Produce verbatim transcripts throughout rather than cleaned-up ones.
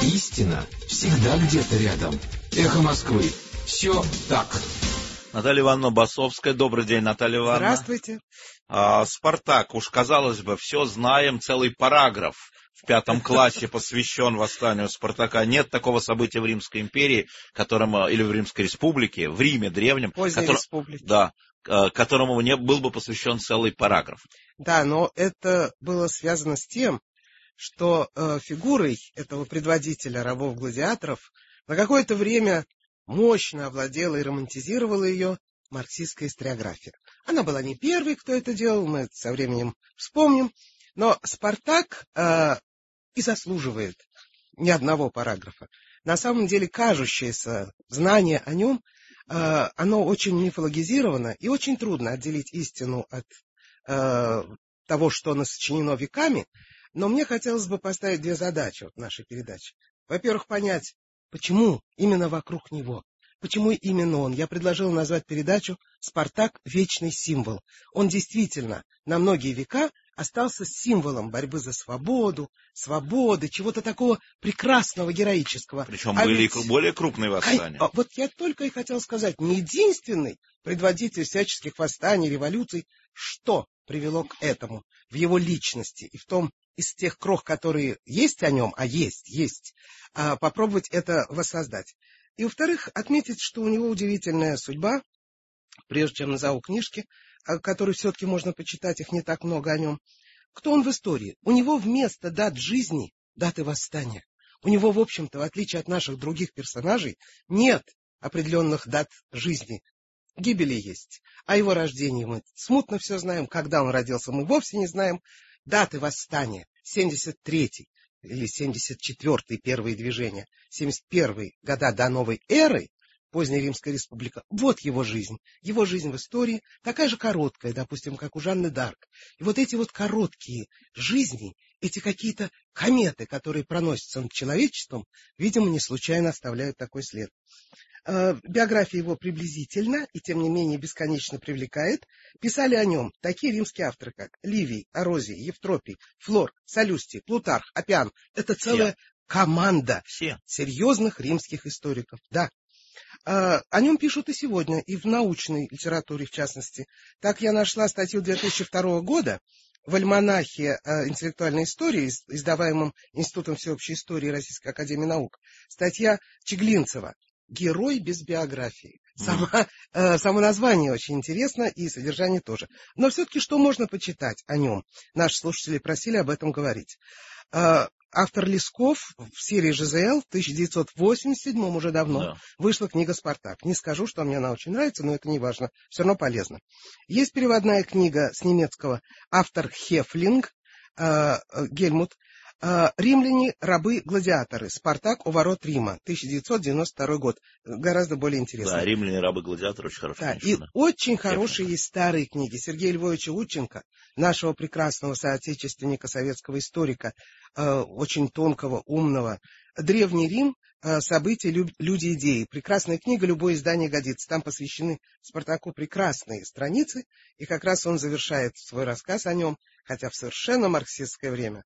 Истина всегда где-то рядом. Эхо Москвы. Все так. Наталья Ивановна Басовская. Добрый день, Наталья Ивановна. Здравствуйте. А, Спартак, уж казалось бы, все знаем, целый параграф в пятом классе посвящен восстанию Спартака. Нет такого события в Римской империи, которому, или в Римской республике, в Риме древнем, Поздней который, республики. да, которому не был бы посвящен целый параграф. Да, но это было связано с тем, что э, фигурой этого предводителя рабов-гладиаторов на какое-то время мощно овладела и романтизировала ее марксистская историография. Она была не первой, кто это делал, мы это со временем вспомним, но Спартак э, и заслуживает ни одного параграфа. На самом деле, кажущееся знание о нем, э, оно очень мифологизировано, и очень трудно отделить истину от э, того, что насочинено веками. Но мне хотелось бы поставить две задачи в нашей передаче. Во-первых, понять, почему именно вокруг него, почему именно он. Я предложил назвать передачу «Спартак. Вечный символ». Он действительно на многие века остался символом борьбы за свободу, свободы, чего-то такого прекрасного, героического. Причем а были ведь... и более крупные восстания. А, вот я только и хотел сказать, не единственный предводитель всяческих восстаний, революций, что привело к этому в его личности и в том, из тех крох, которые есть о нем, а есть, есть, а, попробовать это воссоздать. И, во-вторых, отметить, что у него удивительная судьба, прежде чем назову книжки, которые все-таки можно почитать, их не так много о нем. Кто он в истории? У него вместо дат жизни даты восстания. У него, в общем-то, в отличие от наших других персонажей, нет определенных дат жизни. Гибели есть. О его рождении мы смутно все знаем. Когда он родился, мы вовсе не знаем. Даты восстания. семьдесят третий или семьдесят четвёртый первые движения. семьдесят первые года до новой эры. Поздняя Римская республика. Вот его жизнь. Его жизнь в истории такая же короткая, допустим, как у Жанны д'Арк. И вот эти вот короткие жизни, эти какие-то кометы, которые проносятся над человечеством, видимо, не случайно оставляют такой след. Биография его приблизительна и, тем не менее, бесконечно привлекает. Писали о нем такие римские авторы, как Ливий, Орозий, Евтропий, Флор, Солюстий, Плутарх, Аппиан. Это целая Все. команда Все. серьезных римских историков. Да. О нем пишут и сегодня, и в научной литературе, в частности. Так я нашла статью две тысячи второго года в альманахе интеллектуальной истории, издаваемом Институтом всеобщей истории Российской академии наук. Статья Чеглинцева «Герой без биографии». Сама, э, само название очень интересно, и содержание тоже. Но все-таки что можно почитать о нем? Наши слушатели просили об этом говорить. Э, автор Лесков в серии ЖЗЛ в тысяча девятьсот восемьдесят седьмом, уже давно, да. вышла книга «Спартак». Не скажу, что мне она очень нравится, но это не важно. Все равно полезно. Есть переводная книга с немецкого, автор Хефлинг, э, Гельмут. «Римляне, рабы-гладиаторы. Спартак у ворот Рима». тысяча девятьсот девяносто второй год. Гораздо более интересно. Да, «Римляне, рабы-гладиаторы» очень хорошо. Да, и да. очень хорошие есть старые книги Сергея Львовича Удченко, нашего прекрасного соотечественника, советского историка, э, очень тонкого, умного. «Древний Рим. Э, события, люб, люди, идеи». Прекрасная книга, любое издание годится. Там посвящены Спартаку прекрасные страницы, и как раз он завершает свой рассказ о нем, хотя в совершенно марксистское время.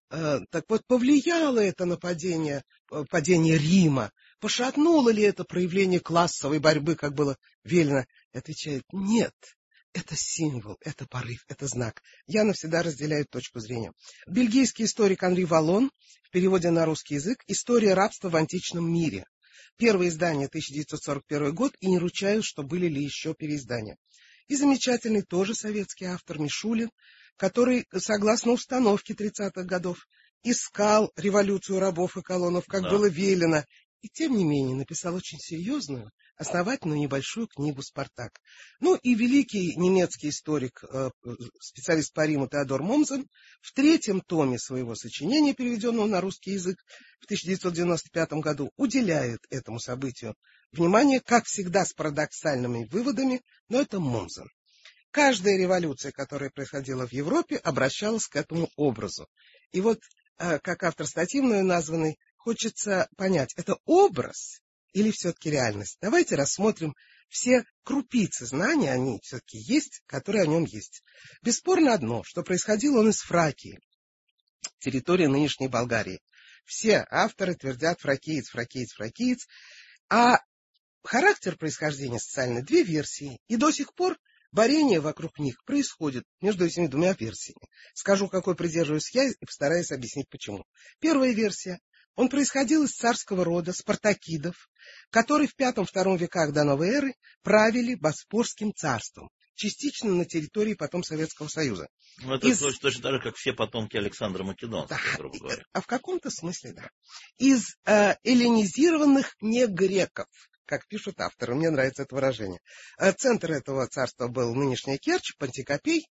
Так вот, повлияло это на падение, падение Рима? Пошатнуло ли это проявление классовой борьбы, как было велено? Отвечает, нет. Это символ, это порыв, это знак. Я навсегда разделяю точку зрения. Бельгийский историк Анри Валлон в переводе на русский язык «История рабства в античном мире». Первое издание тысяча девятьсот сорок первый год, и не ручаюсь, что были ли еще переиздания. И замечательный тоже советский автор Мишулин, который, согласно установке тридцатых годов, искал революцию рабов и колонов, как да. было велено, и тем не менее написал очень серьезную, основательную небольшую книгу «Спартак». Ну и великий немецкий историк, специалист по Риму Теодор Момзен в третьем томе своего сочинения, переведенного на русский язык в тысяча девятьсот девяносто пятом году, уделяет этому событию внимание, как всегда, с парадоксальными выводами, но это Момзен. Каждая революция, которая происходила в Европе, обращалась к этому образу. И вот, как автор статьи мною названный, хочется понять, это образ или все-таки реальность? Давайте рассмотрим все крупицы знаний, они все-таки есть, которые о нем есть. Бесспорно одно, что происходил он из Фракии, территории нынешней Болгарии. Все авторы твердят фракиец, фракиец, фракиец. А характер происхождения социальной две версии. И до сих пор борение вокруг них происходит между этими двумя версиями. Скажу, какой придерживаюсь я, и постараюсь объяснить, почему. Первая версия. Он происходил из царского рода спартакидов, которые в пятом-втором веках до новой эры правили Боспорским царством, частично на территории потом Советского Союза. Ну, это из... точно, точно так же, как все потомки Александра Македонского, да, грубо говоря. А в каком-то смысле, да. Из э, эллинизированных негреков, как пишут авторы, мне нравится это выражение. Центр этого царства был нынешняя Керчь, Пантикопей,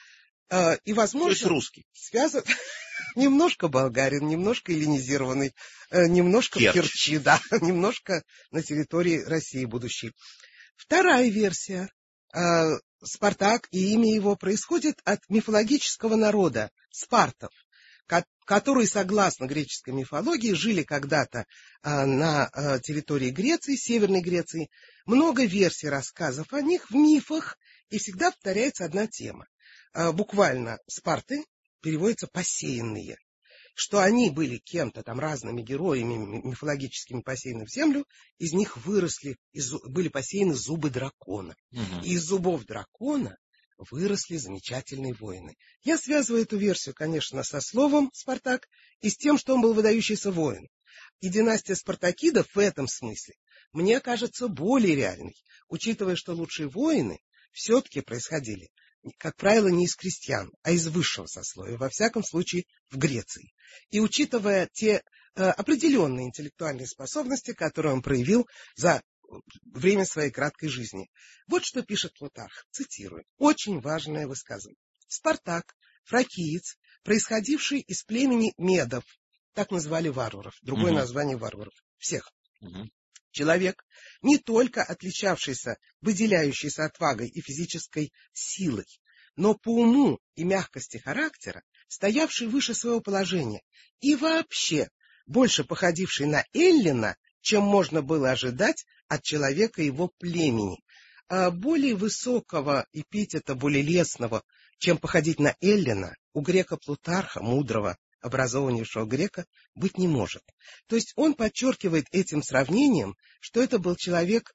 э, и, возможно... То есть русский. Связан... Немножко болгарин, немножко эллинизированный, э, немножко Керчь. В Керчи, да, немножко на территории России будущей. Вторая версия. Э, Спартак и имя его происходит от мифологического народа спартов, ко- которые, согласно греческой мифологии, жили когда-то э, на э, территории Греции, Северной Греции. Много версий рассказов о них в мифах, и всегда повторяется одна тема. Э, буквально Спарты переводится «посеянные», что они были кем-то там разными героями мифологическими, посеяны в землю, из них выросли, из, были посеяны зубы дракона. Угу. И из зубов дракона выросли замечательные воины. Я связываю эту версию, конечно, со словом «Спартак» и с тем, что он был выдающийся воин. И династия спартакидов в этом смысле, мне кажется, более реальной, учитывая, что лучшие воины все-таки происходили, как правило, не из крестьян, а из высшего сословия, во всяком случае в Греции. И учитывая те э, определенные интеллектуальные способности, которые он проявил за время своей краткой жизни. Вот что пишет Плутарх, цитирую, очень важное высказывание. Спартак, фракиец, происходивший из племени медов, так называли варваров, другое угу. название варваров, всех. Угу. Человек, не только отличавшийся, выделяющийся отвагой и физической силой, но по уму и мягкости характера, стоявший выше своего положения и вообще больше походивший на эллина, чем можно было ожидать от человека его племени. А более высокого эпитета, более лестного, чем походить на эллина, у грека Плутарха, мудрого, образованнейшего грека, быть не может. То есть он подчеркивает этим сравнением, что это был человек,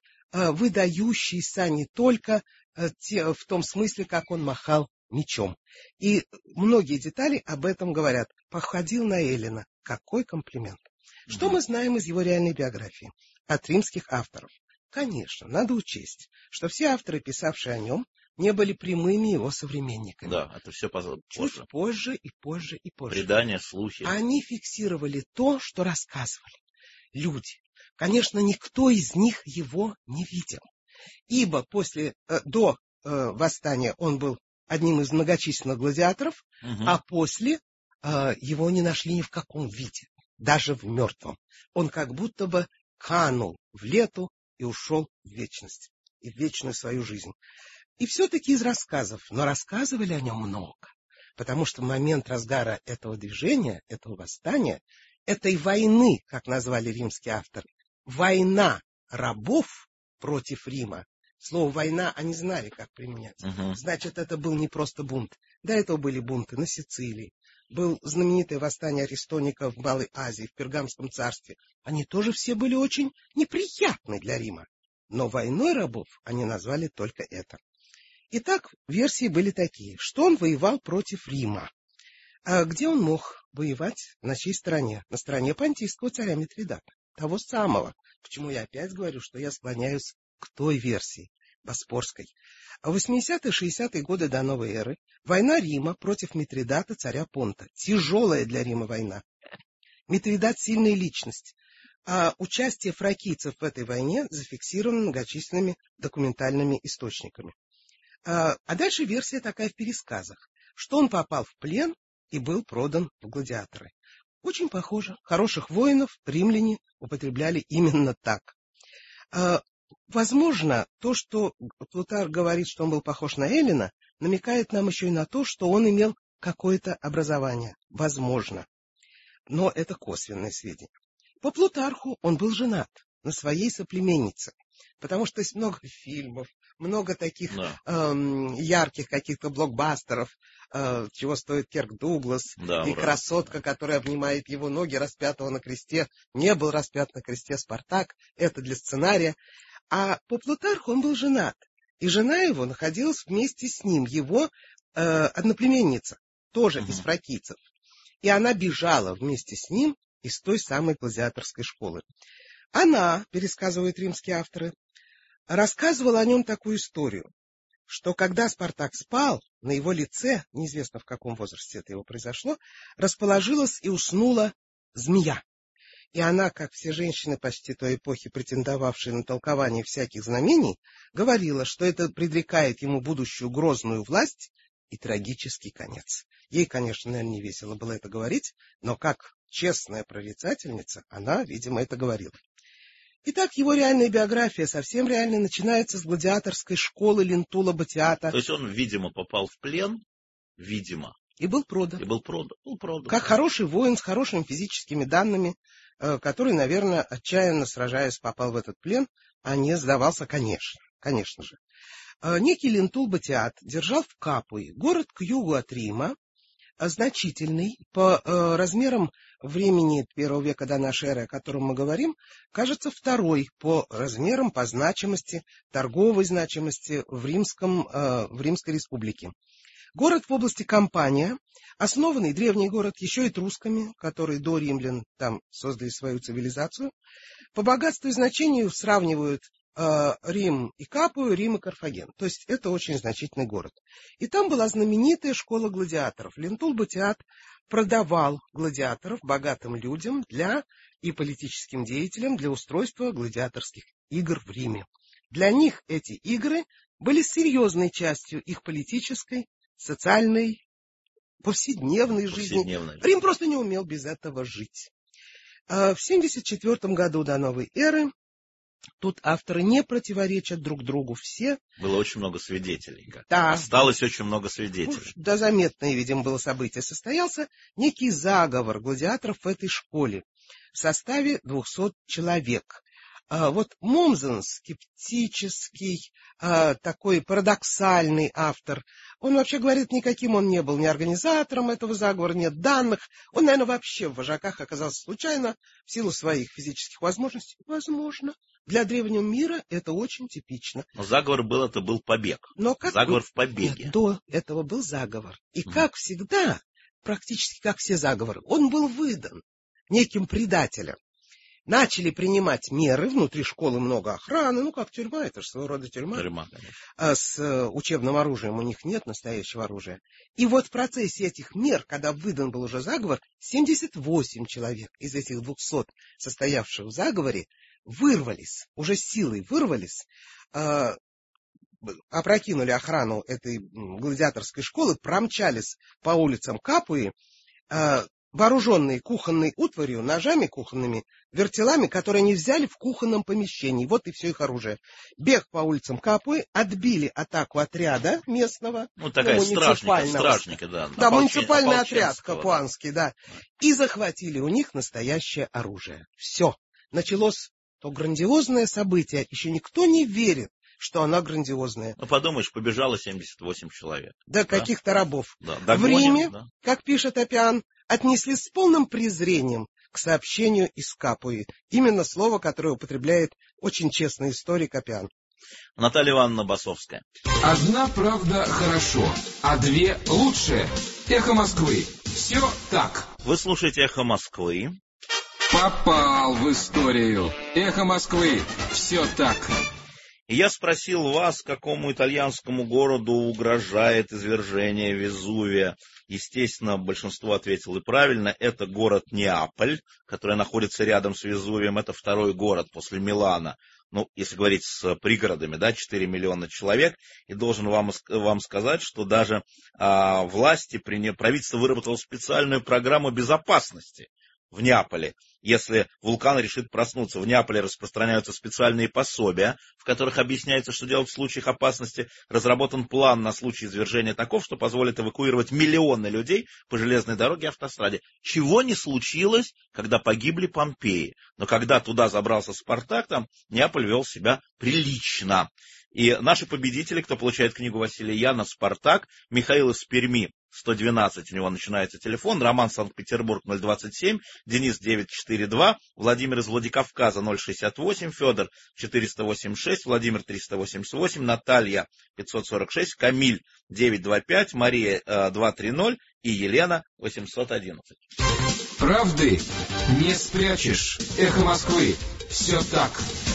выдающийся не только в том смысле, как он махал мечом. И многие детали об этом говорят. Походил на эллина. Какой комплимент. Mm-hmm. Что мы знаем из его реальной биографии? От римских авторов. Конечно, надо учесть, что все авторы, писавшие о нем, не были прямыми его современниками. Да, это все позже. Чуть позже и позже и позже. Предания, слухи. Они фиксировали то, что рассказывали люди. Конечно, никто из них его не видел. Ибо после, э, до э, восстания он был одним из многочисленных гладиаторов, угу. а после э, его не нашли ни в каком виде, даже в мертвом. Он как будто бы канул в лету и ушел в вечность, и в вечную свою жизнь. И все-таки из рассказов, но рассказывали о нем много, потому что в момент разгара этого движения, этого восстания, этой войны, как назвали римские авторы, война рабов против Рима, слово «война» они знали, как применять. Uh-huh. Значит, это был не просто бунт. До этого были бунты на Сицилии, было знаменитое восстание аристоников в Малой Азии, в Пергамском царстве. Они тоже все были очень неприятны для Рима. Но войной рабов они назвали только это. Итак, версии были такие, что он воевал против Рима. А где он мог воевать? На чьей стороне? На стороне понтийского царя Митридата, того самого. Почему я опять говорю, что я склоняюсь к той версии, Боспорской. В восьмидесятые-шестидесятые годы до новой эры война Рима против Митридата, царя Понта. Тяжелая для Рима война. Митридат — сильная личность. А участие фракийцев в этой войне зафиксировано многочисленными документальными источниками. А, а дальше версия такая в пересказах, что он попал в плен и был продан в гладиаторы. Очень похоже. Хороших воинов римляне употребляли именно так. А, возможно, то, что Плутарх говорит, что он был похож на эллина, намекает нам еще и на то, что он имел какое-то образование. Возможно. Но это косвенное сведения. По Плутарху он был женат на своей соплеменнице, потому что есть много фильмов, много таких да. эм, ярких каких-то блокбастеров, э, чего стоит Кирк Дуглас, Да, и ура. красотка, которая обнимает его ноги, распятого на кресте. Не был распят на кресте Спартак, это для сценария. А по Плутарху он был женат, и жена его находилась вместе с ним, его э, одноплеменница, тоже Угу. из фракийцев. И она бежала вместе с ним из той самой гладиаторской школы. Она, пересказывают римские авторы, рассказывала о нем такую историю, что когда Спартак спал, на его лице, неизвестно в каком возрасте это его произошло, расположилась и уснула змея. И она, как все женщины почти той эпохи, претендовавшие на толкование всяких знамений, говорила, что это предрекает ему будущую грозную власть и трагический конец. Ей, конечно, наверное, не весело было это говорить, но как честная прорицательница, она, видимо, это говорила. Итак, его реальная биография, совсем реальная, начинается с гладиаторской школы Лентула Батиата. То есть он, видимо, попал в плен, видимо, и был продан. И был продан. Был продан. Как хороший воин с хорошими физическими данными, который, наверное, отчаянно сражаясь, попал в этот плен, а не сдавался, конечно, конечно же. Некий Лентул Батиат держал в Капуе, город к югу от Рима, значительный по э, размерам времени первого века до нашей эры, о котором мы говорим, кажется, второй по размерам, по значимости, торговой значимости в, римском, э, в Римской республике. Город в области Кампания, основанный древний город еще этрусками, которые до римлян там создали свою цивилизацию. По богатству и значению сравнивают э, Рим и Капую, Рим и Карфаген. То есть это очень значительный город. И там была знаменитая школа гладиаторов. Лентул Батиат продавал гладиаторов богатым людям для и политическим деятелям для устройства гладиаторских игр в Риме. Для них эти игры были серьезной частью их политической, социальной, повседневной жизни. Повседневной. Рим просто не умел без этого жить. В семьдесят четвёртом году до новой эры, тут авторы не противоречат друг другу, все. Было очень много свидетелей. Да. Осталось очень много свидетелей. Да, заметное, видимо, было событие. Состоялся некий заговор гладиаторов в этой школе в составе двухсот человек. А вот Момзен, скептический, а, такой парадоксальный автор, он вообще говорит, никаким он не был ни организатором этого заговора, нет данных. Он, наверное, вообще в вожаках оказался случайно в силу своих физических возможностей. Возможно. Для древнего мира это очень типично. Но заговор был, это был побег. Но как заговор был... в побеге. Нет, до этого был заговор. И Mm. как всегда, практически как все заговоры, он был выдан неким предателем. Начали принимать меры, внутри школы много охраны, ну как тюрьма, это же своего рода тюрьма. Тюрьма, конечно. А с э, учебным оружием у них нет настоящего оружия. И вот в процессе этих мер, когда выдан был уже заговор, семьдесят восемь человек из этих двухсот, состоявших в заговоре, вырвались, уже силой вырвались, э, опрокинули охрану этой гладиаторской школы, промчались по улицам Капуи, э, вооруженные кухонной утварью, ножами кухонными, вертелами, которые они взяли в кухонном помещении. Вот и все их оружие. Бег по улицам Капуи, отбили атаку отряда местного. Ну, такая ну, стражники, стражники, да. Да, муниципальный отряд капуанский, да. И захватили у них настоящее оружие. Все. Началось то грандиозное событие. Еще никто не верит, что она грандиозная. Ну, подумаешь, побежало семьдесят восемь человек. Да, да? Каких-то рабов. Да, в догоним, Риме, да. Как пишет Аппиан, отнеслись с полным презрением к сообщению из Капуи. Именно слово, которое употребляет очень честный историк Аппиан. Наталья Ивановна Басовская. Одна правда хорошо, а две лучше. Эхо Москвы. Все так. Вы слушаете Эхо Москвы. Попал в историю. Эхо Москвы. Все так. И я спросил вас, какому итальянскому городу угрожает извержение Везувия. Естественно, большинство ответило и правильно. Это город Неаполь, который находится рядом с Везувием. Это второй город после Милана. Ну, если говорить с пригородами, да, четыре миллиона человек. И должен вам, вам сказать, что даже а, власти, правительство выработало специальную программу безопасности в Неаполе. Если вулкан решит проснуться, в Неаполе распространяются специальные пособия, в которых объясняется, что делать в случаях опасности. Разработан план на случай извержения таков, что позволит эвакуировать миллионы людей по железной дороге и автостраде. Чего не случилось, когда погибли Помпеи. Но когда туда забрался Спартак, там Неаполь вел себя прилично. И наши победители, кто получает книгу Василия Яна, «Спартак», Михаил из Перми, сто двенадцать, у него начинается телефон, Роман, Санкт-Петербург, ноль двадцать семь, Денис, девятьсот сорок два, Владимир из Владикавказа, ноль шестьдесят восемь, Федор, четыреста восемьдесят шесть, Владимир, триста восемьдесят восемь, Наталья, пятьсот сорок шесть, Камиль, девятьсот двадцать пять, Мария, двести тридцать и Елена, восемьсот одиннадцать. Правды не спрячешь. Эхо Москвы. Все так.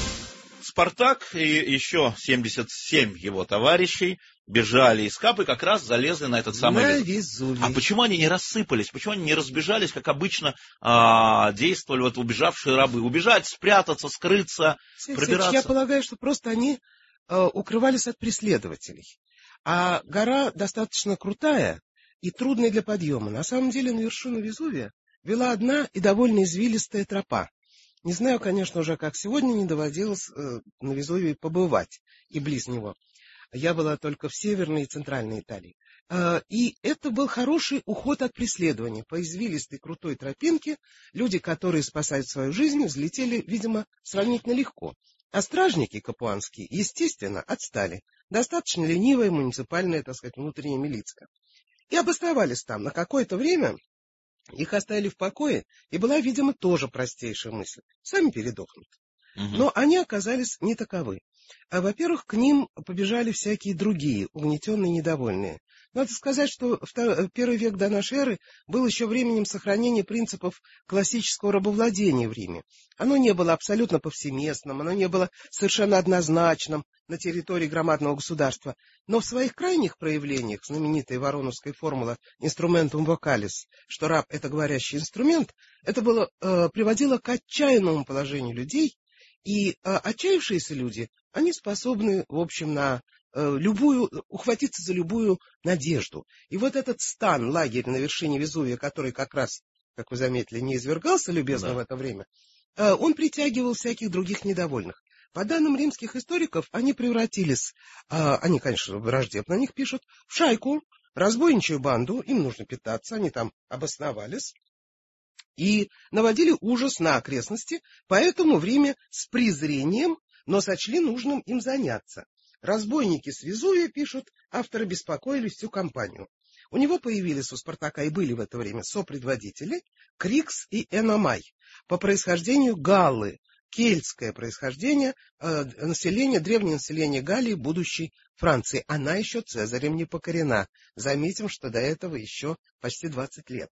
«Спартак» и еще семьдесят семь его товарищей бежали из Капы, как раз залезли на этот самый на Везувий. А почему они не рассыпались? Почему они не разбежались, как обычно а, действовали вот убежавшие рабы? Убежать, спрятаться, скрыться, Сергей пробираться? Я полагаю, что просто они э, укрывались от преследователей. А гора достаточно крутая и трудная для подъема. На самом деле на вершину Везувия вела одна и довольно извилистая тропа. Не знаю, конечно, уже как сегодня не доводилось э, на Везувии побывать и близ него. Я была только в Северной и Центральной Италии. Э, и это был хороший уход от преследования. По извилистой крутой тропинке люди, которые спасают свою жизнь, взлетели, видимо, сравнительно легко. А стражники капуанские, естественно, отстали. Достаточно ленивая муниципальная, так сказать, внутренняя милиция. И обосновались там на какое-то время. Их оставили в покое, и была, видимо, тоже простейшая мысль. Сами передохнут. Угу. Но они оказались не таковы. А, во-первых, к ним побежали всякие другие, угнетенные, недовольные. Надо сказать, что первый век до нашей эры был еще временем сохранения принципов классического рабовладения в Риме. Оно не было абсолютно повсеместным, оно не было совершенно однозначным на территории громадного государства, но в своих крайних проявлениях, знаменитая вороновская формула «instrumentum vocalis», что раб — это говорящий инструмент, это было, э, приводило к отчаянному положению людей, и э, отчаявшиеся люди, они способны, в общем, на э, любую, ухватиться за любую надежду. И вот этот стан, лагерь на вершине Везувия, который как раз, как вы заметили, не извергался любезно да. в это время, э, он притягивал всяких других недовольных. По данным римских историков, они превратились, а, они, конечно, враждебно о них пишут, в шайку, разбойничью банду, им нужно питаться, они там обосновались и наводили ужас на окрестности, поэтому в Риме с презрением, но сочли нужным им заняться. Разбойники с Везувия, пишут, авторы беспокоили всю компанию. У него появились у Спартака и были в это время сопредводители Крикс и Эномай, по происхождению галлы, кельтское происхождение, э, население, древнее население Галлии, будущей Франции. Она еще Цезарем не покорена. Заметим, что до этого еще почти двадцать лет.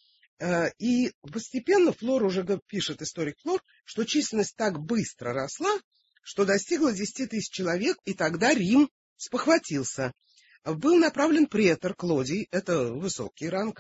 Э, и постепенно Флор, уже пишет историк Флор, что численность так быстро росла, что достигла десяти тысяч человек, и тогда Рим спохватился. Был направлен претор Клодий, это высокий ранг,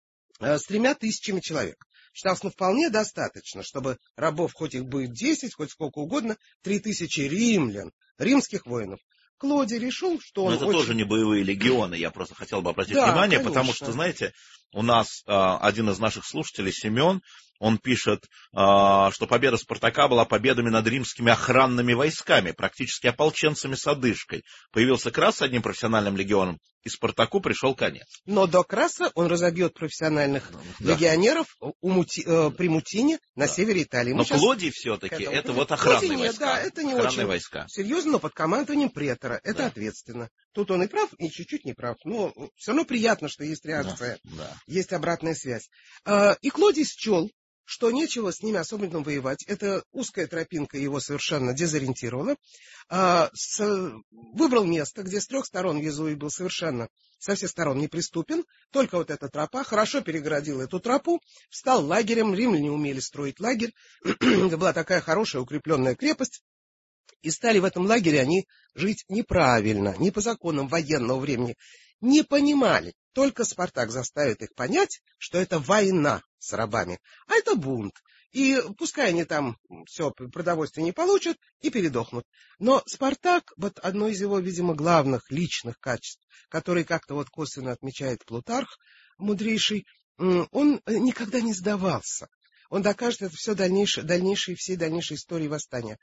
э, с тремя тысячами человек. Считалось, ну, вполне достаточно, чтобы рабов, хоть их будет десять, хоть сколько угодно, три тысячи римлян, римских воинов. Клодий решил, что он... Но это очень... тоже не боевые легионы, я просто хотел бы обратить да, внимание, конечно. Потому что, знаете, у нас а, один из наших слушателей, Семен, он пишет, а, что победа Спартака была победами над римскими охранными войсками, практически ополченцами с одышкой. Появился Крас с одним профессиональным легионом, и Спартаку пришел конец. Но до Краса он разобьет профессиональных да. легионеров у Мути, э, при Мутине на да. севере Италии. Мы но Клодий все-таки это вот охранные Клодий, войска. Да, это не охранные очень войска. Серьезно, но под командованием претора. Это да. ответственно. Тут он и прав, и чуть-чуть не прав. Но все равно приятно, что есть реакция, да. Да. есть обратная связь. Э, и Клодий счел, что нечего с ними особенно воевать. Эта узкая тропинка его совершенно дезориентировала. А, с, выбрал место, где с трех сторон Везувий был совершенно со всех сторон неприступен. Только вот эта тропа, хорошо перегородил эту тропу, встал лагерем. Римляне умели строить лагерь. Это была такая хорошая укрепленная крепость. И стали в этом лагере они жить неправильно, не по законам военного времени. Не понимали. Только Спартак заставит их понять, что это война с рабами, а это бунт. И пускай они там все продовольствие не получат и передохнут. Но Спартак, вот одно из его, видимо, главных личных качеств, которые как-то вот косвенно отмечает Плутарх, мудрейший, он никогда не сдавался. Он докажет это все дальнейшей, дальнейшей, всей дальнейшей истории восстания.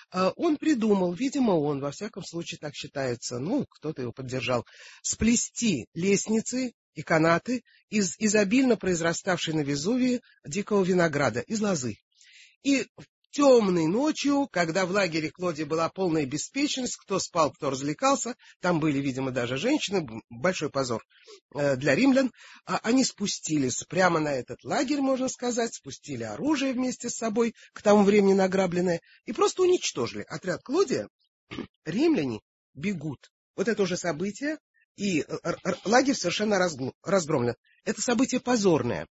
Он придумал, видимо, он, во всяком случае, так считается, ну, кто-то его поддержал, сплести лестницы и канаты из изобильно произраставшей на Везувии дикого винограда, из лозы. И темной ночью, когда в лагере Клодия была полная беспечность, кто спал, кто развлекался, там были, видимо, даже женщины, большой позор э, для римлян, а они спустились прямо на этот лагерь, можно сказать, спустили оружие вместе с собой, к тому времени награбленное, и просто уничтожили отряд Клодия. Римляне бегут. Вот это уже событие, и лагерь совершенно разгромлен. Это событие позорное.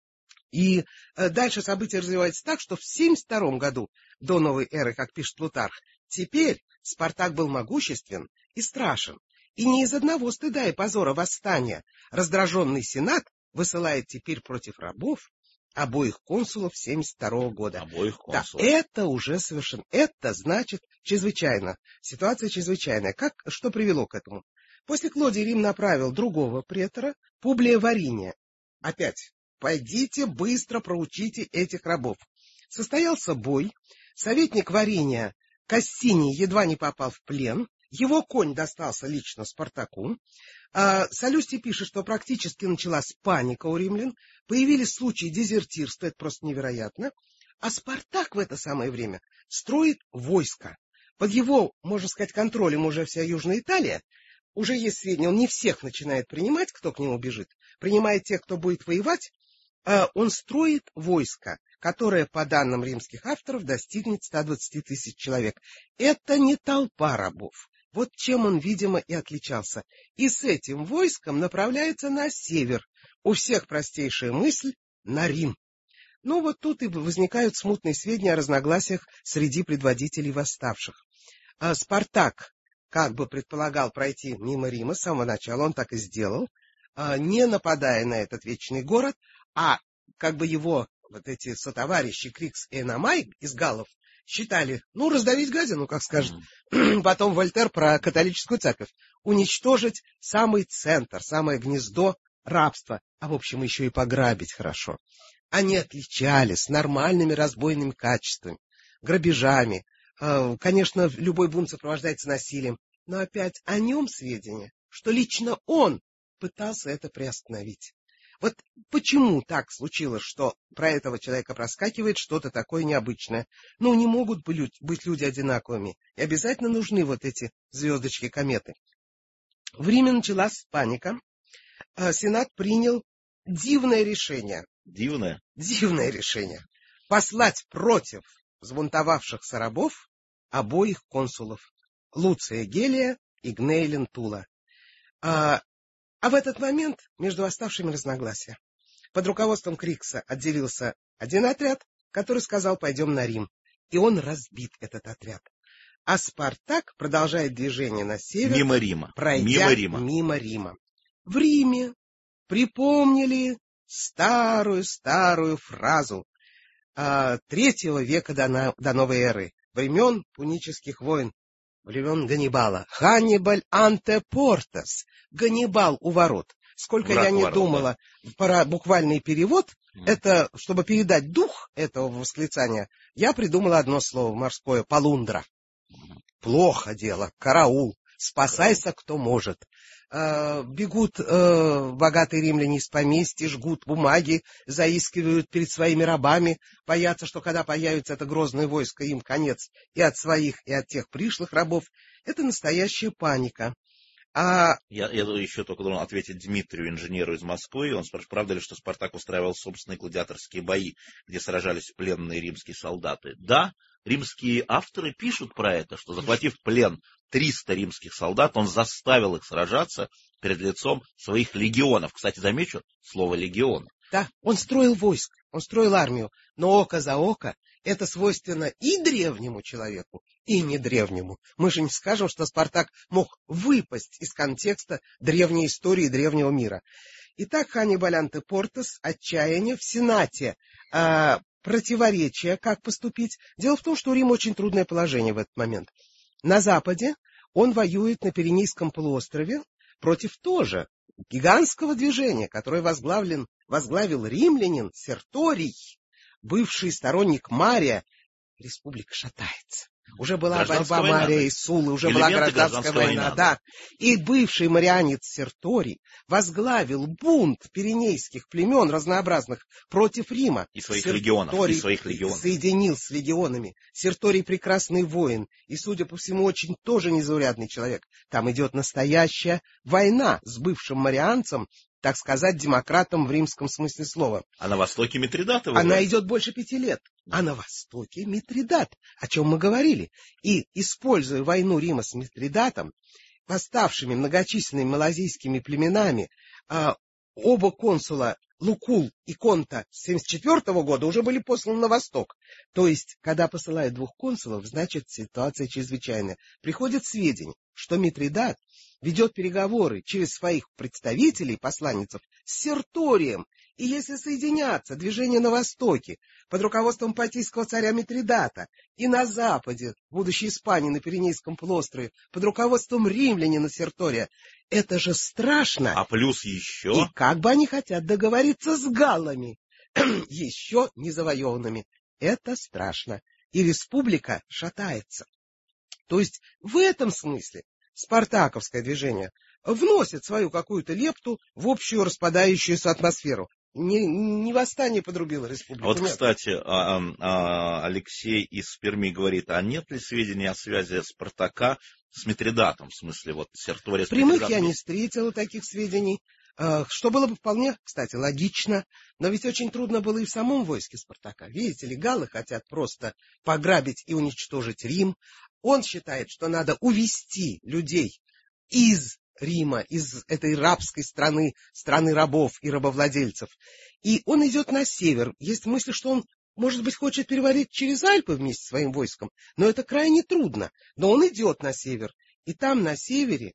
И дальше событие развивается так, что в семьдесят втором году до новой эры, как пишет Плутарх, теперь Спартак был могуществен и страшен. И не из одного стыда и позора восстания раздраженный сенат высылает теперь против рабов обоих консулов семьдесят второго года. Обоих консулов. Да, это уже совершенно, это значит чрезвычайно, ситуация чрезвычайная. Как, что привело к этому? После Клодия Рим направил другого претора, Публия Вариния. Опять, пойдите быстро проучите этих рабов. Состоялся бой, советник Вариния Кассиний едва не попал в плен, его конь достался лично Спартаку. А, Солюстий пишет, что практически началась паника у римлян, появились случаи дезертирства, это просто невероятно. А Спартак в это самое время строит войско. Под его, можно сказать, контролем уже вся Южная Италия. Уже есть сведения, он не всех начинает принимать, кто к нему бежит, принимает тех, кто будет воевать. А он строит войско, которое, по данным римских авторов, достигнет ста двадцати тысяч человек. Это не толпа рабов. Вот чем он, видимо, и отличался. И с этим войском направляется на север. У всех простейшая мысль — на Рим. Ну вот тут и возникают смутные сведения о разногласиях среди предводителей восставших. А Спартак как бы предполагал пройти мимо Рима с самого начала, он так и сделал, не нападая на этот вечный город, а как бы его вот эти сотоварищи Крикс и Эномай из галлов считали, ну, раздавить гадину, как скажет mm. потом Вольтер про католическую церковь, уничтожить самый центр, самое гнездо рабства, а в общем еще и пограбить хорошо. Они отличались нормальными разбойными качествами, грабежами. Конечно, любой бунт сопровождается насилием, но опять о нем сведения, что лично он пытался это приостановить. Вот почему так случилось, что про этого человека проскакивает что-то такое необычное? Ну, не могут быть люди одинаковыми, и обязательно нужны вот эти звездочки-кометы. В Риме началась паника. Сенат принял дивное решение. Дивное? Дивное решение. Послать против взбунтовавшихся рабов обоих консулов — Луция Гелия и Гнея Лентула. А, а в этот момент между восставшими разногласия. Под руководством Крикса отделился один отряд, который сказал: пойдем на Рим. И он разбит, этот отряд. А Спартак продолжает движение на север, мимо Рима. пройдя мимо Рима. мимо Рима. В Риме припомнили старую-старую фразу а, третьего века до, до новой эры, времен пунических войн, времен Ганнибала. Ханнибаль анте портас. Ганнибал у ворот. Сколько Враг я не ворот, думала да. про буквальный перевод, mm. это, чтобы передать дух этого восклицания, я придумала одно слово морское — полундра. Mm. Плохо дело, караул, спасайся, кто может. Uh, бегут uh, богатые римляне из поместья, жгут бумаги, заискивают перед своими рабами, боятся, что когда появится это грозное войско, им конец и от своих, и от тех пришлых рабов. Это настоящая паника. А... Я, я еще только должен ответить Дмитрию, инженеру из Москвы. Он спрашивает, правда ли, что Спартак устраивал собственные гладиаторские бои, где сражались пленные римские солдаты? Да, римские авторы пишут про это, что, захватив в плен триста римских солдат, он заставил их сражаться перед лицом своих легионов. Кстати, замечу слово «легион». Да, он строил войск, он строил армию, но око за око — это свойственно и древнему человеку, и не древнему. Мы же не скажем, что Спартак мог выпасть из контекста древней истории древнего мира. Итак, Ханнибаль анте портас, отчаяние в Сенате, а, противоречие, как поступить. Дело в том, что у Рима очень трудное положение в этот момент. На западе он воюет на Пиренейском полуострове против тоже гигантского движения, которое возглавлен, возглавил римлянин Серторий, бывший сторонник Мария. Республика шатается. уже была борьба Мария и Суллы, уже была гражданская война, война, да. И бывший марианец Серторий возглавил бунт пиренейских племен разнообразных против Рима. И своих Серторий легионов, и своих легионов. соединил с легионами. Серторий прекрасный воин, и, судя по всему, очень тоже незаурядный человек. Там идет настоящая война с бывшим марианцем, так сказать, демократом в римском смысле слова. А на востоке Митридат его? Она идет больше пяти лет. А на востоке Митридат, о чем мы говорили. И, используя войну Рима с Митридатом, восставшими многочисленными малазийскими племенами, э, оба консула Лукул и Конта с семьдесят четвёртого года уже были посланы на восток. То есть, когда посылают двух консулов, значит, ситуация чрезвычайная. Приходят сведения, что Митридат ведет переговоры через своих представителей, посланницев, с Серторием. И если соединятся движения на востоке под руководством патийского царя Митридата и на западе, будущей Испании на Пиренейском полуострове, под руководством римлянина Сертория, это же страшно. А плюс еще... И как бы они хотят договориться с галлами, еще не завоеванными. Это страшно. И республика шатается. То есть в этом смысле спартаковское движение вносит свою какую-то лепту в общую распадающуюся атмосферу. Не, не восстание подрубило республику. А вот, нет. кстати, а, а, Алексей из Перми говорит, а нет ли сведений о связи Спартака с Митридатом? В смысле, вот Сертория с Прямых Митридатом? я не встретила таких сведений, что было бы вполне, кстати, логично. Но ведь очень трудно было и в самом войске Спартака. Видите ли, галлы хотят просто пограбить и уничтожить Рим. Он считает, что надо увести людей из Рима, из этой рабской страны, страны рабов и рабовладельцев. И он идет на север. Есть мысль, что он, может быть, хочет перевалить через Альпы вместе с своим войском, но это крайне трудно. Но он идет на север. И там, на севере,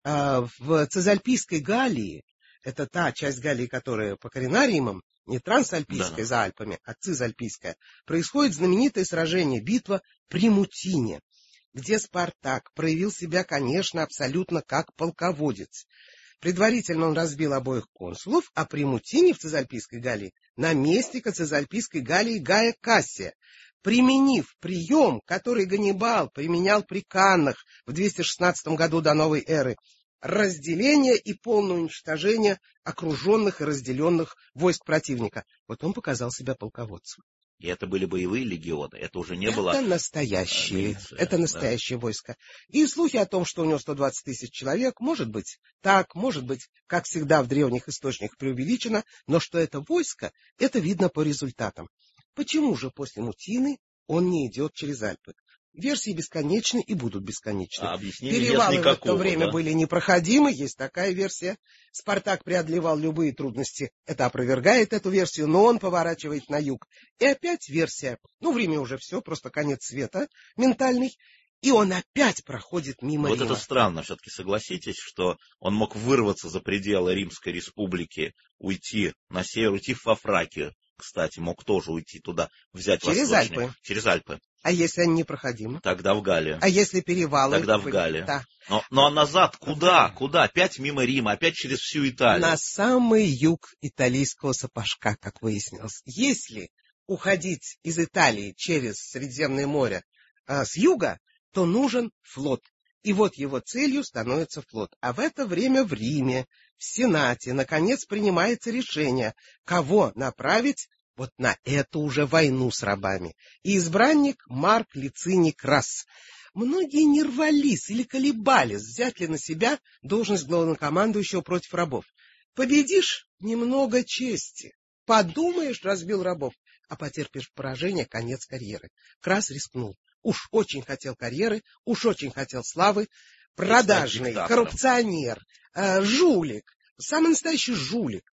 в Цезальпийской Галлии, это та часть Галлии, которая покорена Римом, не Трансальпийская, да, за Альпами, а Цезальпийская, происходит знаменитое сражение, битва при Мутине, где Спартак проявил себя, конечно, абсолютно как полководец. Предварительно он разбил обоих консулов, а при Мутине в Цезальпийской Галлии наместника Цезальпийской Галлии Гая Кассия, применив прием, который Ганнибал применял при Каннах в двести шестнадцатом году до новой эры, разделение и полное уничтожение окруженных и разделенных войск противника. Вот он показал себя полководцем. И это были боевые легионы, это уже не это было... Настоящие, милиция, это настоящее, да, войско. И слухи о том, что у него сто двадцать тысяч человек, может быть так, может быть, как всегда в древних источниках преувеличено, но что это войско, это видно по результатам. Почему же после Мутины он не идет через Альпы? Версии бесконечны и будут бесконечны. А Перевалы никакого, в это время да? были непроходимы, есть такая версия. Спартак преодолевал любые трудности, это опровергает эту версию, но он поворачивает на юг. И опять версия, ну в Риме уже все, просто конец света ментальный, и он опять проходит мимо Вот Рима. это странно, все-таки согласитесь, что он мог вырваться за пределы Римской республики, уйти на север, уйти во Фракию. Кстати, мог тоже уйти туда, взять Через восточный. Альпы. Через Альпы. А если они непроходимы? Тогда в Галлию. А если перевалы? Тогда в были? Галлию. Да. Но, ну а назад куда? Куда? Опять мимо Рима, опять через всю Италию. На самый юг итальянского сапожка, как выяснилось. Если уходить из Италии через Средиземное море а, с юга, то нужен флот. И вот его целью становится флот. А в это время в Риме, в Сенате, наконец принимается решение, кого направить вот на эту уже войну с рабами. И избранник Марк Лициний Крас. Многие не рвались или колебались, взять ли на себя должность главнокомандующего против рабов. Победишь — немного чести. Подумаешь, разбил рабов, а потерпишь поражение — конец карьеры. Крас рискнул. Уж очень хотел карьеры, уж очень хотел славы. Продажный, коррупционер, э, жулик, самый настоящий жулик.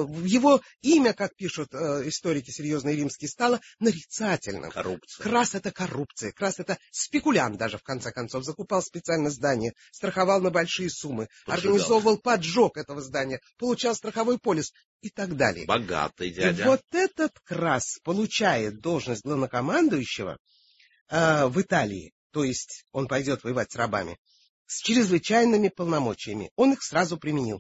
Его имя, как пишут э, историки серьезные римские, стало нарицательным. Коррупция. Крас — это коррупция. Крас — это спекулянт даже, в конце концов. Закупал специально здание, страховал на большие суммы, поджигал, организовывал поджог этого здания, получал страховой полис и так далее. Богатый дядя. И вот этот Крас получает должность главнокомандующего э, в Италии, то есть он пойдет воевать с рабами, с чрезвычайными полномочиями. Он их сразу применил.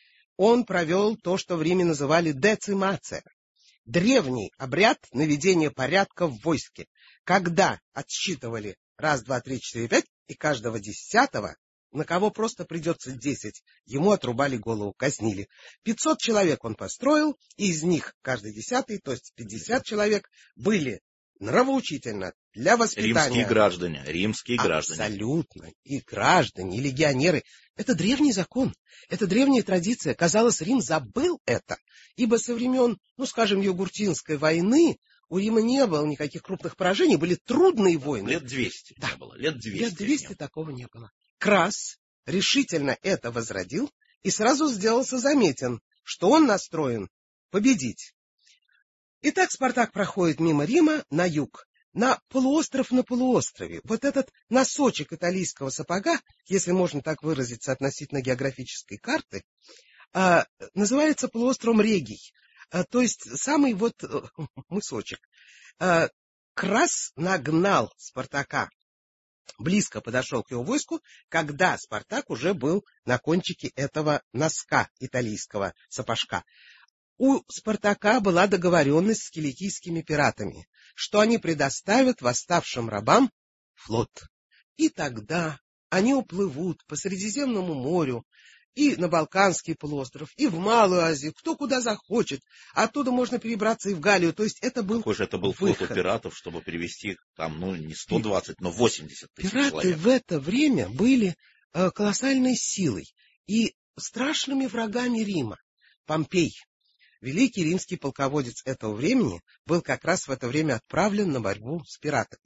Он провел то, что в Риме называли децимация. Древний обряд наведения порядка в войске. Когда отсчитывали раз, два, три, четыре, пять, и каждого десятого, на кого просто придется десять, ему отрубали голову, казнили. пятьсот человек он построил, и из них каждый десятый, то есть пятьдесят человек, были нравоучительно для воспитания. Римские граждане, римские граждане. Абсолютно. И граждане, и легионеры. Это древний закон, это древняя традиция. Казалось, Рим забыл это, ибо со времен, ну, скажем, Югуртинской войны у Рима не было никаких крупных поражений, были трудные войны. Лет двести да. не было, лет двести. Лет двести такого не было. Крас решительно это возродил и сразу сделался заметен, что он настроен победить. Итак, Спартак проходит мимо Рима на юг, на полуостров на полуострове. Вот этот носочек италийского сапога, если можно так выразиться относительно географической карты, а, называется полуостровом Регий, а, то есть самый вот а, мысочек. А, Крас нагнал Спартака, близко подошел к его войску, когда Спартак уже был на кончике этого носка италийского сапожка. У Спартака была договоренность с киликийскими пиратами, что они предоставят восставшим рабам флот. И тогда они уплывут по Средиземному морю и на Балканский полуостров, и в Малую Азию, кто куда захочет. Оттуда можно перебраться и в Галлию. То есть это был Какой же это был выход. флот у пиратов, чтобы перевести там, ну, не сто двадцать, но восемьдесят тысяч Пираты человек. в это время были э, колоссальной силой и страшными врагами Рима. Помпей, великий римский полководец этого времени, был как раз в это время отправлен на борьбу с пиратами.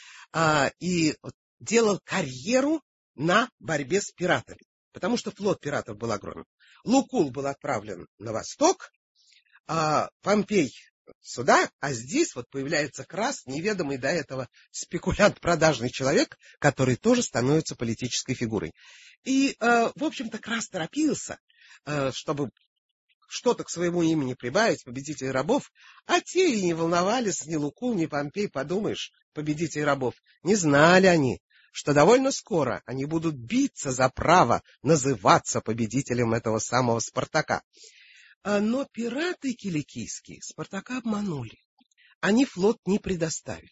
А, и делал карьеру на борьбе с пиратами, потому что флот пиратов был огромен. Лукул был отправлен на восток, а Помпей сюда, а здесь вот появляется Крас, неведомый до этого спекулянт, продажный человек, который тоже становится политической фигурой. И, э, в общем-то, Крас торопился, э, чтобы что-то к своему имени прибавить, победителей рабов, а те и не волновались ни Лукул, ни Помпей, подумаешь, победителей рабов. Не знали они, что довольно скоро они будут биться за право называться победителем этого самого Спартака. Но пираты киликийские Спартака обманули. Они флот не предоставили.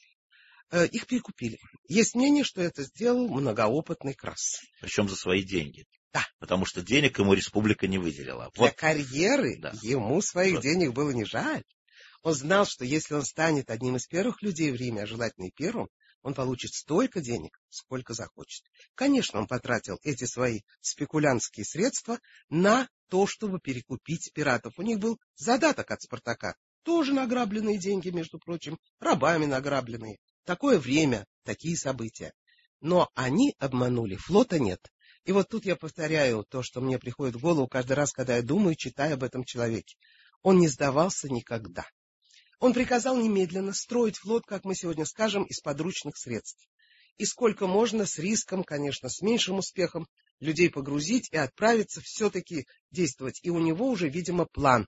Их перекупили. Есть мнение, что это сделал многоопытный Крас. Причем за свои деньги. Да. Потому что денег ему республика не выделила. Для Вот. карьеры Да. ему своих Вот. денег было не жаль. Он знал, что если он станет одним из первых людей в Риме, а желательно и первым, он получит столько денег, сколько захочет. Конечно, он потратил эти свои спекулянтские средства на то, чтобы перекупить пиратов. У них был задаток от Спартака. Тоже награбленные деньги, между прочим, рабами награбленные. Такое время, такие события. Но они обманули, флота нет. И вот тут я повторяю то, что мне приходит в голову каждый раз, когда я думаю, читаю об этом человеке. Он не сдавался никогда. Он приказал немедленно строить флот, как мы сегодня скажем, из подручных средств. И сколько можно, с риском, конечно, с меньшим успехом, людей погрузить и отправиться все-таки действовать. И у него уже, видимо, план.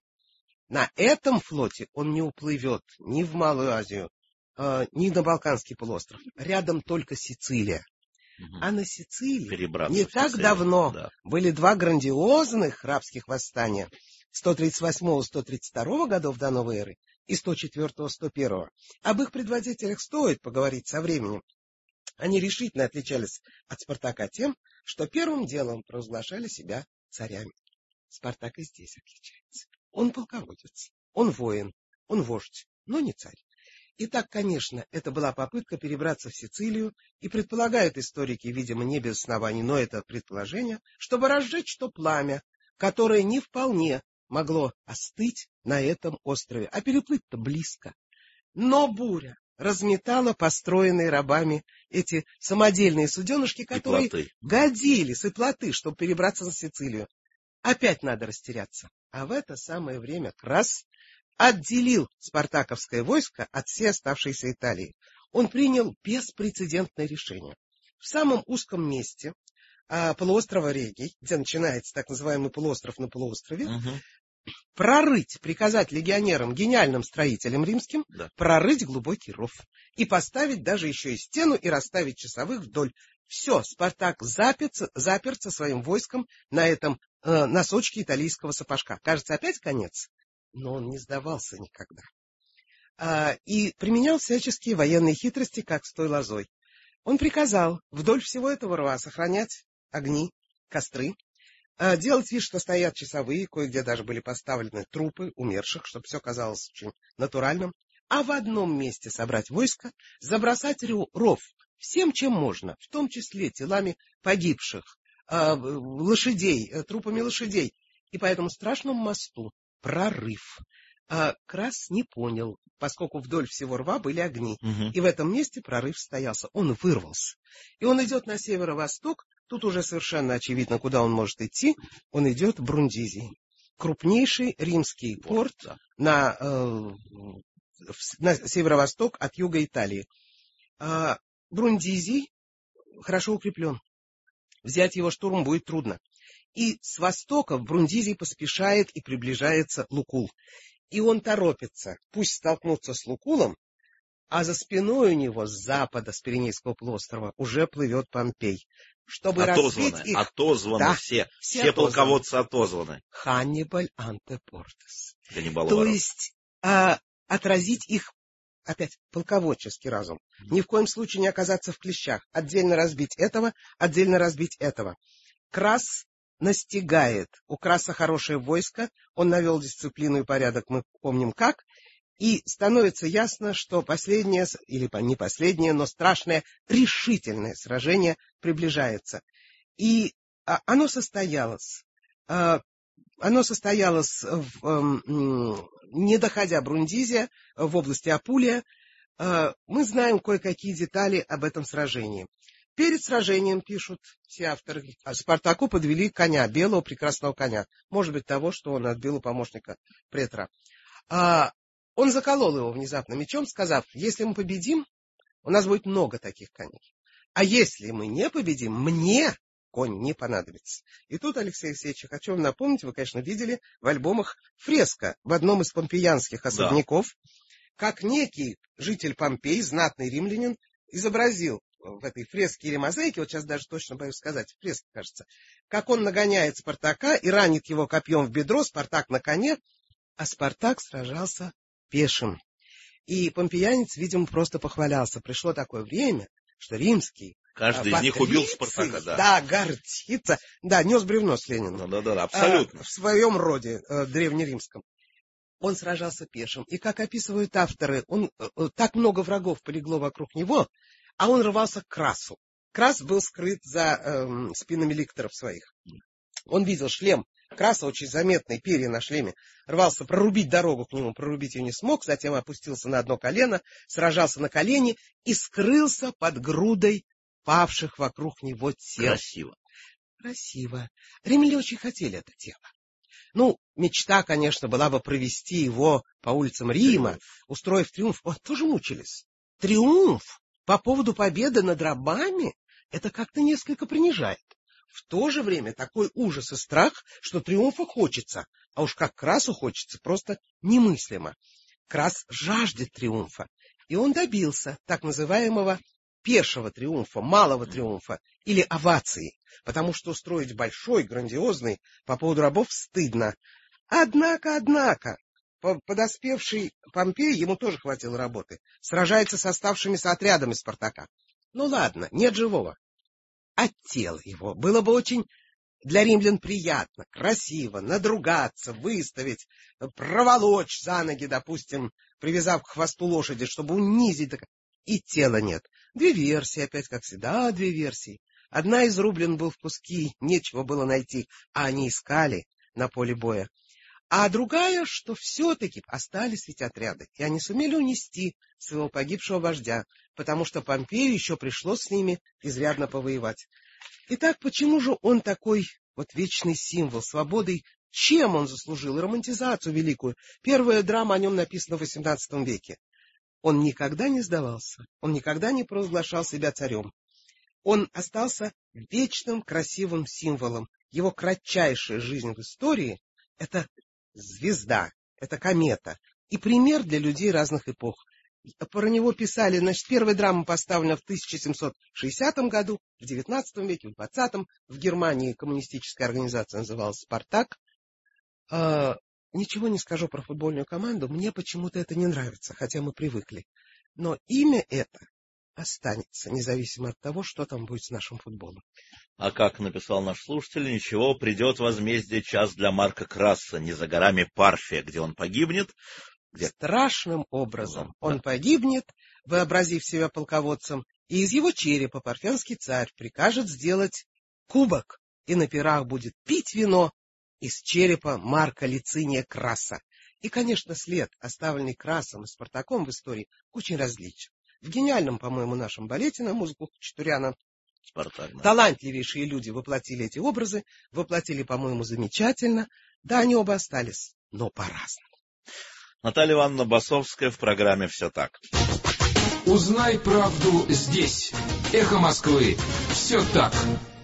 На этом флоте он не уплывет ни в Малую Азию, э, ни на Балканский полуостров. Рядом только Сицилия. Угу. А на Сицилии Перебраться не в так Сицилию. давно Да. были два грандиозных рабских восстания сто тридцать восьмого — сто тридцать второго годов до новой эры и сто четвёртого — сто первого. Об их предводителях стоит поговорить со временем. Они решительно отличались от Спартака тем, что первым делом провозглашали себя царями. Спартак и здесь отличается. Он полководец, он воин, он вождь, но не царь. Итак, конечно, это была попытка перебраться в Сицилию, и предполагают историки, видимо, не без оснований, но это предположение, чтобы разжечь то пламя, которое не вполне могло остыть на этом острове, а переплыть-то близко. Но буря разметала построенные рабами эти самодельные суденышки, которые годились, и плоты, чтобы перебраться на Сицилию. Опять надо растеряться. А в это самое время Крас отделил спартаковское войско от всей оставшейся Италии. Он принял беспрецедентное решение. В самом узком месте а, полуострова Регий, где начинается так называемый полуостров на полуострове, угу. прорыть, приказать легионерам, гениальным строителям римским, да. прорыть глубокий ров и поставить даже еще и стену и расставить часовых вдоль. Все, Спартак заперся, заперся своим войском на этом э, носочке италийского сапожка. Кажется, опять конец, но он не сдавался никогда. А, и применял всяческие военные хитрости, как с той лозой. Он приказал вдоль всего этого рва сохранять огни, костры, делать вид, что стоят часовые, кое-где даже были поставлены трупы умерших, чтобы все казалось очень натуральным, а в одном месте собрать войско, забросать ров всем, чем можно, в том числе телами погибших, лошадей, трупами лошадей. И по этому страшному мосту прорыв. Крас не понял, поскольку вдоль всего рва были огни, угу. И в этом месте прорыв состоялся. Он вырвался. И он идет на северо-восток. Тут уже совершенно очевидно, куда он может идти. Он идет в Брундизий. Крупнейший римский порт да. на, э, на северо-восток от юга Италии. А Брундизий хорошо укреплен. Взять его штурм будет трудно. И с востока в Брундизий поспешает и приближается Лукул. И он торопится, пусть столкнуться с Лукулом, а за спиной у него с запада, с Пиренейского полуострова, уже плывет Помпей. Чтобы отозваны, разбить их... Отозваны да, все, все, все полководцы отозваны. Ханнибаль Антепортес. То воров. есть а, отразить их, опять, полководческий разум. Mm-hmm. Ни в коем случае не оказаться в клещах. Отдельно разбить этого, отдельно разбить этого. Крас настигает. У Краса хорошее войско, он навел дисциплину и порядок, мы помним как, и становится ясно, что последнее, или не последнее, но страшное, решительное сражение приближается. И а, оно состоялось, а, оно состоялось, в, а, не доходя Брундизия, в области Апулия. А, мы знаем кое-какие детали об этом сражении. Перед сражением, пишут все авторы, Спартаку подвели коня, белого прекрасного коня. Может быть, того, что он отбил у помощника претора. А, он заколол его внезапно мечом, сказав, если мы победим, у нас будет много таких коней. А если мы не победим, мне конь не понадобится. И тут, Алексей Алексеевич, хочу вам напомнить, вы, конечно, видели в альбомах фреска в одном из помпеянских особняков, да. Как некий житель Помпей, знатный римлянин, изобразил в этой фреске или мозаике, вот сейчас даже точно боюсь сказать, фреска, кажется, как он нагоняет Спартака и ранит его копьем в бедро, Спартак на коне, а Спартак сражался пешим. И помпеянец, видимо, просто похвалялся. Пришло такое время, что римский Каждый из них убил Спартака, да. Да, гордится. Да, нес бревно с Лениным. Да, да, да, абсолютно. А, в своем роде э, древнеримском. Он сражался пешим. И, как описывают авторы, он, э, так много врагов полегло вокруг него, а он рвался к Красу. Крас был скрыт за э, спинами ликторов своих. Он видел шлем Краса, очень заметный, перья на шлеме, рвался прорубить дорогу к нему, прорубить ее не смог, затем опустился на одно колено, сражался на колени и скрылся под грудой павших вокруг него тел. Красиво. Красиво. Римляне очень хотели это тело. Ну, мечта, конечно, была бы провести его по улицам Рима, триумф. Устроив триумф. Вот тоже мучились. Триумф по поводу победы над рабами, это как-то несколько принижает. В то же время такой ужас и страх, что триумфа хочется, а уж как Красу хочется, просто немыслимо. Крас жаждет триумфа, и он добился так называемого пешего триумфа, малого триумфа или овации, потому что устроить большой, грандиозный по поводу рабов стыдно. Однако, однако, подоспевший Помпей, ему тоже хватило работы, сражается с оставшимися отрядами Спартака. Ну ладно, нет живого. А тело его было бы очень для римлян приятно, красиво, надругаться, выставить, проволочь за ноги, допустим, привязав к хвосту лошади, чтобы унизить. И тела нет. Две версии, опять как всегда, две версии. Одна изрублен был в куски, нечего было найти, а они искали на поле боя. А другая, что все-таки остались ведь отряды, и они сумели унести своего погибшего вождя, потому что Помпею еще пришлось с ними изрядно повоевать. Итак, почему же он такой вот вечный символ свободы? Чем он заслужил романтизацию великую? Первая драма о нем написана в восемнадцатом веке. Он никогда не сдавался, он никогда не провозглашал себя царем. Он остался вечным красивым символом. Его кратчайшая жизнь в истории — это звезда, это комета и пример для людей разных эпох. Про него писали, значит, первая драма поставлена в тысяча семьсот шестидесятом году, в девятнадцатом веке, в двадцатом. В Германии коммунистическая организация называлась «Спартак». А, ничего не скажу про футбольную команду, мне почему-то это не нравится, хотя мы привыкли. Но имя это останется, независимо от того, что там будет с нашим футболом. А как написал наш слушатель, ничего, придет возмездие, час для Марка Краса, не за горами Парфия, где он погибнет. Где... Страшным образом да. он погибнет, вообразив себя полководцем, и из его черепа парфянский царь прикажет сделать кубок, и на пирах будет пить вино из черепа Марка Лициния Краса. И, конечно, след, оставленный Красом и Спартаком в истории, очень различен. В гениальном, по-моему, нашем балете на музыку Хачатуряна Спартак, да. талантливейшие люди воплотили эти образы, воплотили, по-моему, замечательно. Да, они оба остались, но по-разному. Наталья Ивановна Басовская в программе «Все так». Узнай правду здесь. Эхо Москвы. Все так.